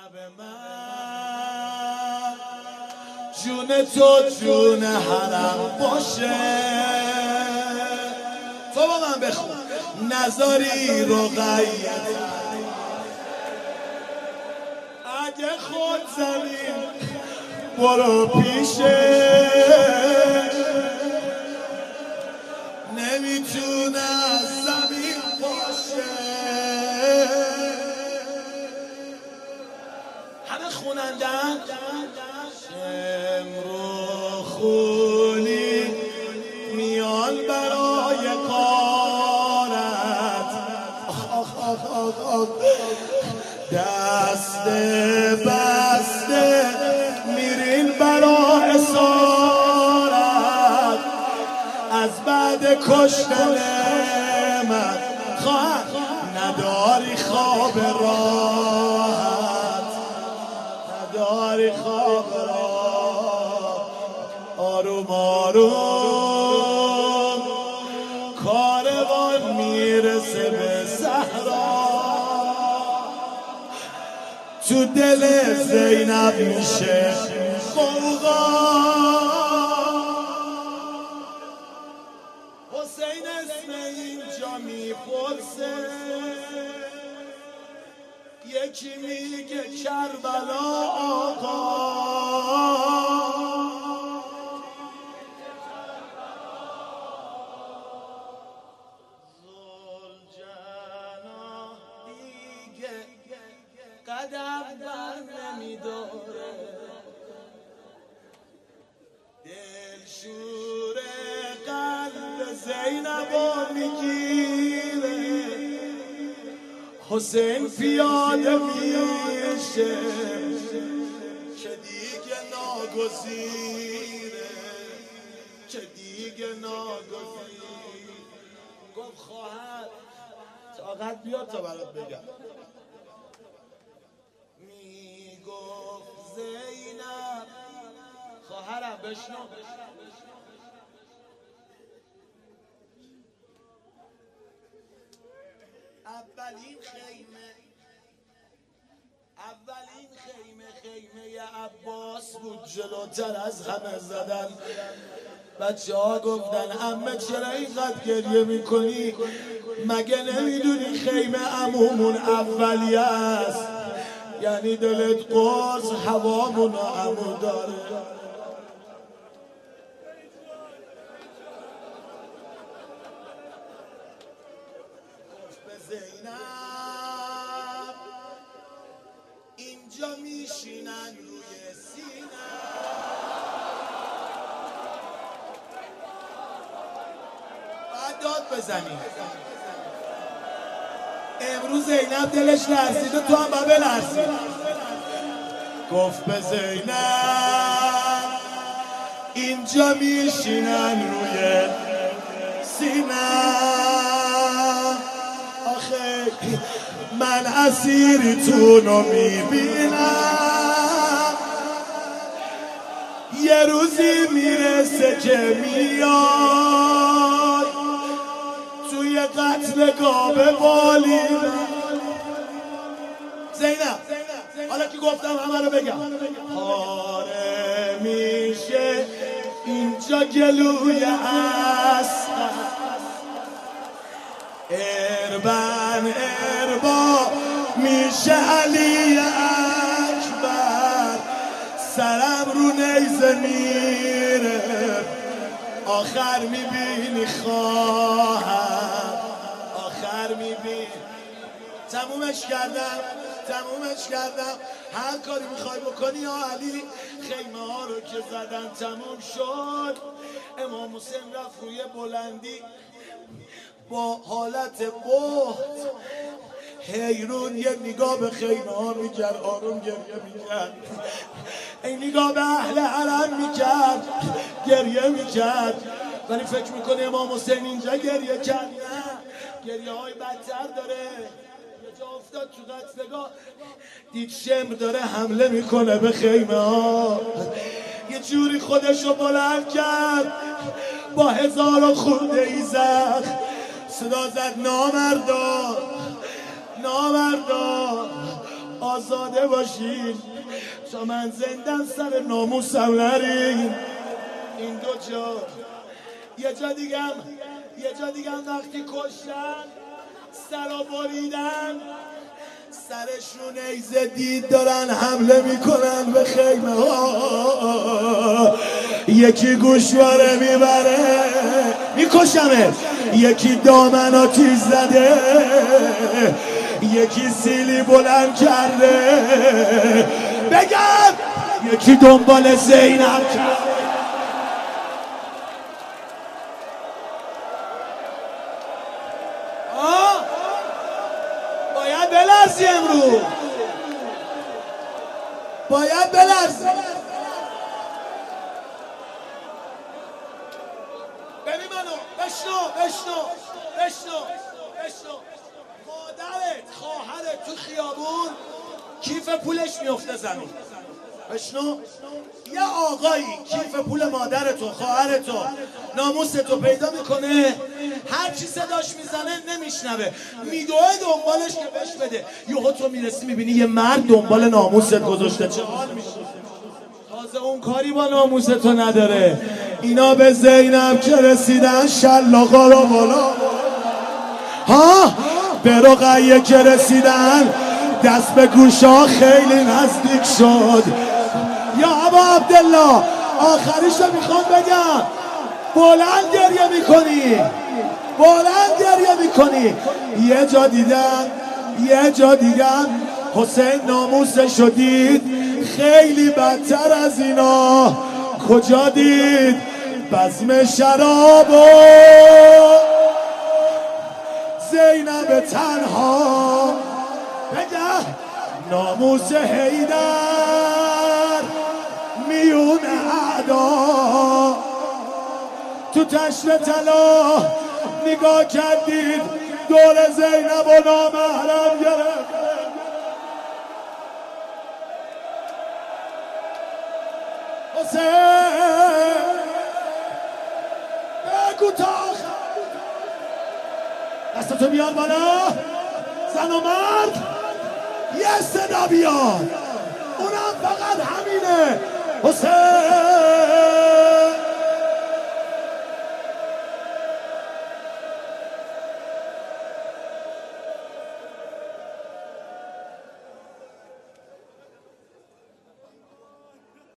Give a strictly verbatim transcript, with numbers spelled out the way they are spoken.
زینب من جون تو جون حرم باشه. تو با من بخون نذاری رقیت اگه خود زمین برو پیشه نمیتونه از زمین باشه. همه خونندن شمرو خونی میان برای قارت آخ آخ آخ آخ دست بسته میرین برا اسارت از بعد کشتن من خواهد نداری خواب راحت نداری خواب راحت. آروم آروم کاروان میرسه به صحرا تو دل زینب میشه غوغا. حسین اسم اینجا میپرسه یکی میگه کربلا آقا. زلجنا دیگه قدم بر نمیداره دلشور قلب زینبو میگیره. حسین پیاده میشه که دیگه ناگزیره که دیگه ناگزیره. گفت خواهر طاقت بیاد تا برات بگم. میگفت زینب خواهرم بشنو اولین خیمه اولین خیمه خیمه عباس بود جلوتر از همه زدن. بچه ها گفتن عمه چرا اینقدر گریه میکنی مگه نمیدونی خیمه عمومون اولیه است یعنی دلت قرص هوامون عمو داره. زینب اینجا میشینن روی سینه بعد داد بزنی. امروز زینب دلش لرزیده تو هم باید بلرزی. گفت به زینب اینجا میشینن روی سینه من اسیرتونو میبینم یه روزی میرسه که میاد توی قتلگاه به بالی. زینب حالا که گفتم همه رو بگم پاره میشه اینجا گلوی اسقر اربن اربا میشه علی اکبر سرم رو نیزه میره آخر میبینی خواهر آخر میبینی. تمومش کردم تمومش کردم. هر کاری میخوای بکنی یا علی. خیمه ها رو که زدن تموم شد. امام حسین رفت روی بلندی با حالت بهت حیرون یه نگاه به خیمه ها میکرد آروم گریه میکرد. این نگاه به اهل حرم میکرد گریه میکرد. ولی فکر میکنه امام حسین اینجا گریه کرد. نه گریه های بدتر داره. یه جا افتاد تو قتلگاه دید شمر داره حمله میکنه به خیمه ها. یه جوری خودشو بلند کرد با هزار و خورده ای زخم صدا زد نامردا نامردا آزاده باشین، تا من زندم سر ناموسم نرین. این دو جا یه جا دیگم یه جا دیگم وقتی کشتن سرا بریدن سرشون ایزه دید دارن حمله میکنن به خیمه ها، یکی گوشواره میبره میکشمه، یکی دامن آتیش زده، یکی سیلی بلند کرده، بگم یکی دنبال زینب کرده. باید بلرزی امروز، باید بلرزی. ببین منو، بشنو بشنو بشنو بشنو مادرت خواهرت تو خیابون کیف پولش میفته زمین. بشنو، یه آقایی کیف پول مادرتو خواهرتو ناموستو پیدا میکنه، هر چی صداش میزنه نمیشنوه، میدوه دنبالش که بهش بده، یهو تو میرسی میبینی یه مرد دنبال ناموست گذاشته، چه حال میشه؟ تازه اون کاری با ناموستو نداره. اینا به زینب که رسیدن شلاقا رو بالا، ها به رقیه که رسیدن دست به گوشا خیلی نزدیک شد. یا ابا عبدالله آخریش رو میخوام بگم، بلند گریه میکنی، بلند گریه میکنی. یه جا دیدم یه جا دیدم حسین ناموسش رو دید خیلی بدتر از اینا. کجا دید؟ بزم شراب و زینب تنها، بگه ناموس حیدر میون اعدا. تو تشت طلا نگاه کردید دور زینب و نامحرم گرفت. حسین بگو تا آخر، دستتو بیار بالا، زن و مرد یه صدا بیار، اونم فقط همینه. حسین